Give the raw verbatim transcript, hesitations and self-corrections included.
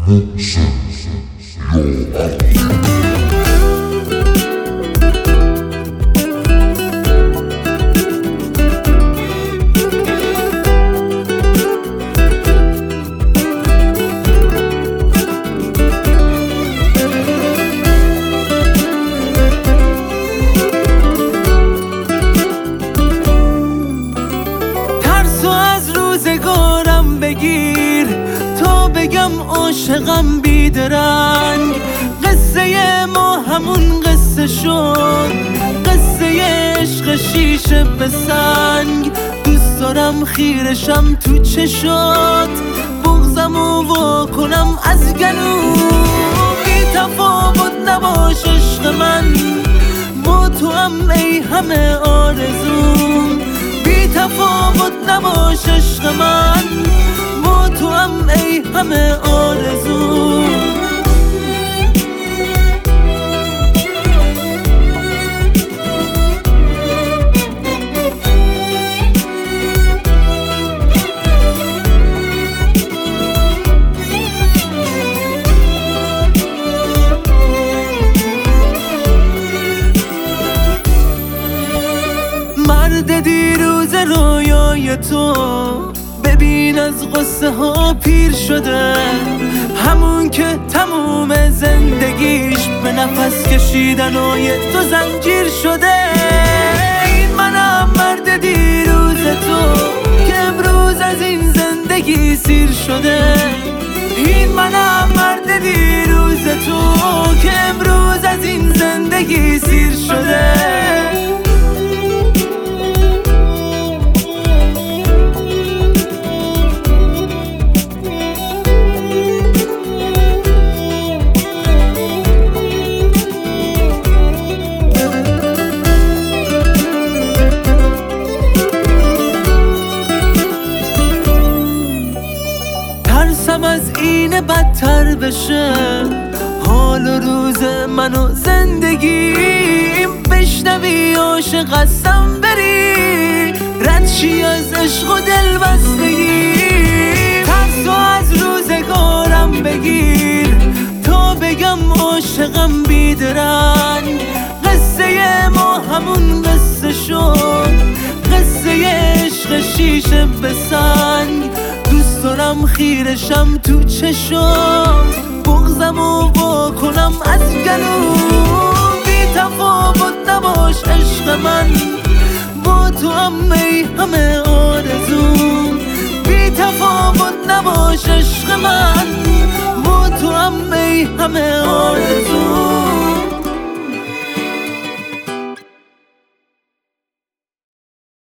روزگارم بگیر تا بگم عاشقم بیدرنگ. قصه ما همون قصه شد، قصه عشق شیشه به سنگ. دوست دارم خیرشم تو چشات، بغضمو وا کنم از گلو. بی تفاوت نباش عشق من، با تو هم ای همه آرزوم. بی تفاوت نباش عشق من، با تو هم ای همه آرزوم. مرد دیروز رویای تو، ببین از غصه ها پیر شده. همون که تموم زندگیش به نفس کشیدنای تو زنجیر شده. این منم مرد دیروز تو که امروز از این زندگی سیر شده. این منم مرد دیروز تو که امروز از این زندگی سیر شده. ترسم از این بدتر بشه حال و روز من و زندگیم. بشنوی عاشق هستم بری، رد شی از عشق و دل بستگی. ترسو از روزگارم بگیر تا بگم عاشقم بیدرنگ. قصه ما همون قصه شد، قصه عشق شیشه به سنگ. دوست دارم خیرشم تو چشات، بغضمو وا کنم از گلو. بی تفاوت نباش عشق من، با تو هم ای همه آرزوم. بی تفاوت نباش عشق من، با تو هم ای همه آرزوم.